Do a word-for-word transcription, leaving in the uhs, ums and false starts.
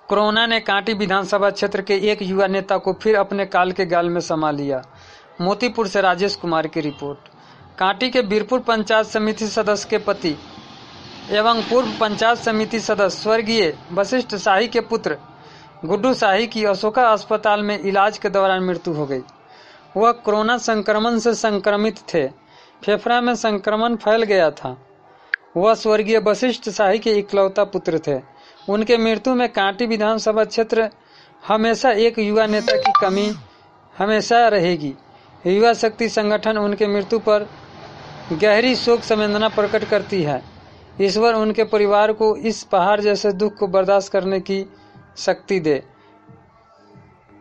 Corona ने कांटी विधानसभा क्षेत्र के एक युवा नेता को फिर अपने काल के गाल में समा लिया। मोतीपुर से राजेश कुमार की रिपोर्ट। कांटी के बीरपुर पंचायत समिति सदस्य के पति एवं पूर्व पंचायत समिति सदस्य स्वर्गीय वशिष्ठ शाही के पुत्र गुड्डू शाही की अशोका अस्पताल में इलाज के दौरान मृत्यु हो गई। वह कोरोना संक्रमण से संक्रमित थे, फेफड़ा में संक्रमण फैल गया था। वह स्वर्गीय वशिष्ठ शाही के इकलौता पुत्र थे। उनके मृत्यु में कांटी विधानसभा क्षेत्र हमेशा एक युवा नेता की कमी हमेशा रहेगी। युवा शक्ति संगठन उनके मृत्यु पर गहरी शोक संवेदना प्रकट करती है। ईश्वर उनके परिवार को इस पहाड़ जैसे दुख को बर्दाश्त करने की शक्ति दे।